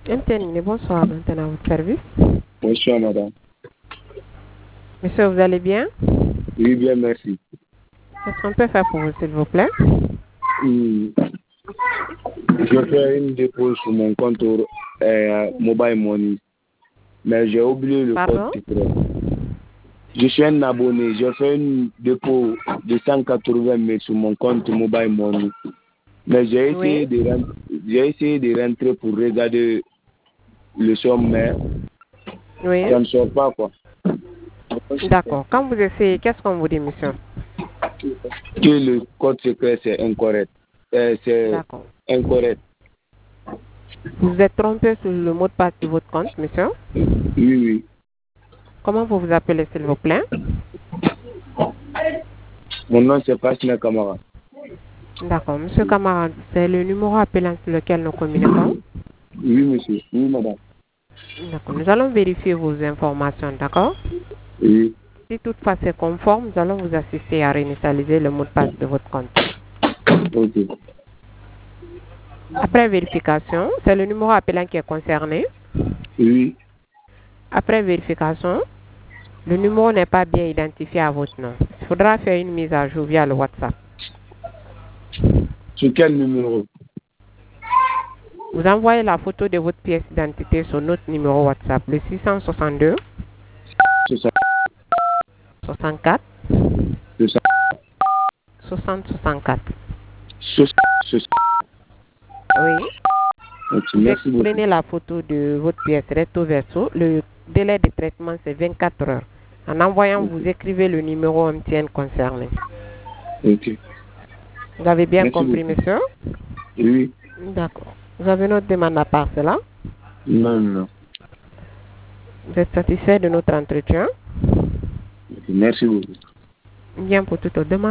Internet, bonsoir, maintenant à votre service. Bonsoir, madame. Monsieur, vous allez bien? Oui, bien, merci. Qu'est-ce qu'on peut faire pour vous, s'il vous plaît? Je fais une dépôt sur mon compte Mobile Money, mais j'ai oublié le Pardon? code secret. Je suis un abonné, je fais une dépôt de 180 000 sur mon compte Mobile Money, mais j'ai essayé, de rentrer pour regarder le somme, mais Oui. ça ne sort pas, quoi. D'accord. Quand vous essayez, qu'est-ce qu'on vous dit, monsieur? Que le code secret, c'est incorrect. C'est D'accord. incorrect. Vous êtes trompé sur le mot de passe de votre compte, monsieur? Oui. Comment vous vous appelez, s'il vous plaît? Mon nom, c'est Fasina Kamara. D'accord. Monsieur Camarade, c'est le numéro appelant sur lequel nous communiquons? Oui, monsieur. Oui, madame. D'accord. Nous allons vérifier vos informations, d'accord? Oui. Si toutefois c'est conforme, nous allons vous assister à réinitialiser le mot de passe de votre compte. Ok. Après vérification, c'est le numéro appelant qui est concerné. Oui. Après vérification, le numéro n'est pas bien identifié à votre nom. Il faudra faire une mise à jour via le WhatsApp. Sur quel numéro? Vous envoyez la photo de votre pièce d'identité sur notre numéro WhatsApp, le 662 C'est ça. 64 C'est ça. 60 64. C'est ça. Oui. Ok, Vous merci beaucoup. prenez la photo de votre pièce recto verso. Le délai de traitement, c'est 24 heures. En envoyant, vous écrivez le numéro MTN concerné. Ok. Vous avez bien Merci compris, beaucoup. monsieur? Oui. D'accord. Vous avez notre demande à part cela? Non. Vous êtes satisfait de notre entretien? Ok, merci beaucoup. Bien, pour toute autre demande.